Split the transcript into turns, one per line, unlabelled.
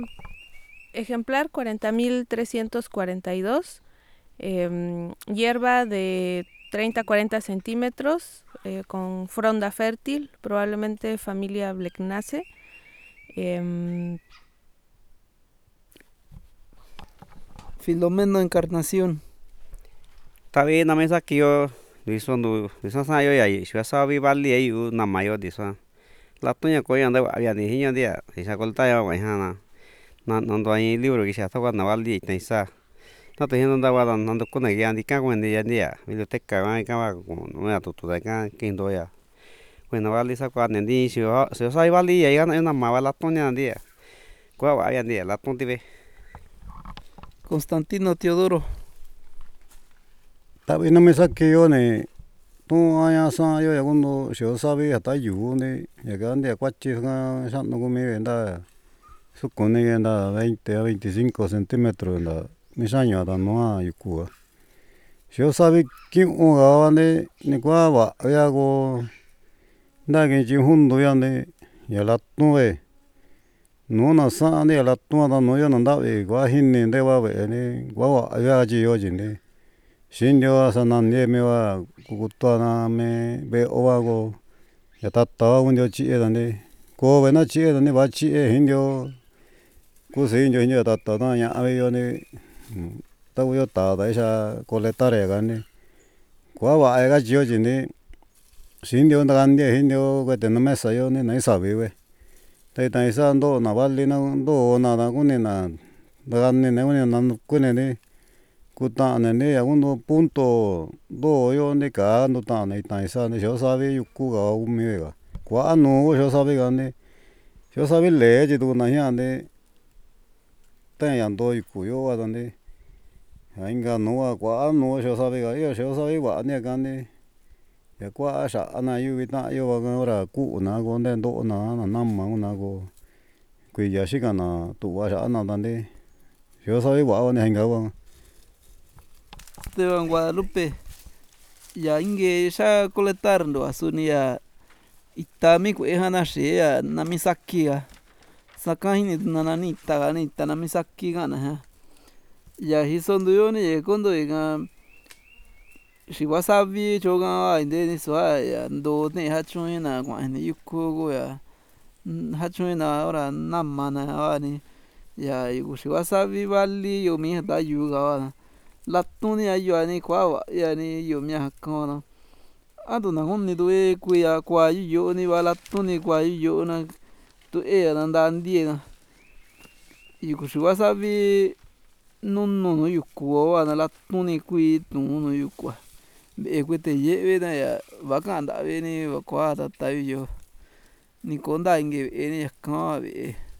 Ejemplar 40.342, hierba de 30 a 40 centímetros, con fronda fértil, probablemente familia Blecnaceae.
Filomeno Encarnación.
Tavi na mesa que yo diso sa yo ya yo sa vi vali ai u na mayo diso la tuña ko yanda había ni hiño dia isa kolta ya wa hana na ndo ai libro que se toca na vali ta isa no te hiendo da wa na ndo kuna ya ndi ka when dia dia biblioteca va ka va no ya tu da ka que ndo ya when vali sa kwa ndi si so sa vali ya na ma la tuña dia kwa wa ya dia la tunti ve
Constantino Teodoro.
Tavi no me saqué yo ne tu aya sa yo ya cuando yo sabe hasta yu ne ya que ande cuachi sa no come venda supone que anda 20 a 25 centímetros la mis años da no a yuku. Yo sabe que un ga ne kwa va ya go nda que ji hundo ya ne ya la tuve no na sa ne la tu da no yo nda ve gua hin ne de va ve ne gua va ya ji yo ji ne Shindio sana nieme wa kukutana me be owago ya tata undio chi edane ko bena chi edane ba chi e hindio ku se hindio hindio tata na ya ave yo ne ta yo ta da esa coletare gane ko wa e ga jio jine shindio nda gande hindio ko te no mesa yo ne na isa vive ta ta isa ndo na vali na ndo na da kune na da gane ne kune na kune ne kutane ne ya uno punto do yo ne ka no ta ne ta isa ne yo sabe yuku ga umi ga kwa no yo sabe ga ne yo sabe le ji do na ya ne ta ya do yuku yo wa ne inga no wa kwa no yo sabe ga yo sabe wa ne ga ne ya kwa sha na yu vi ta yo wa ga ra ku na go ne do na na ma na go ku ya shi ga na tu wa sha na da ne yo sabe wa ne ga wa
Esteban Guadalupe. Ya inge ya coletar ndo asuni ya itami ku ehana she ya namisaki ya sakahini nanani tagani tanamisaki gana ha ya hisondo yo ne kondo ga shiwasabi choga wa inde ni swa ya ndo ne hachun na kwa ni yuko go ya hachun na ora namma na wa ni ya yuko shiwasabi vali yo mi da yuga wa latuni ayo ni kwa ya ni yo mi hakona ado na honni do e ku ya kwa yo ni wala latuni kwa yo na to e na ndandi na yuko shiwasabi no yuko wa na latuni kui tu no yuko be ku te ye na ya bakanda be ni kwa ta ta yo ni konda inge ni ka be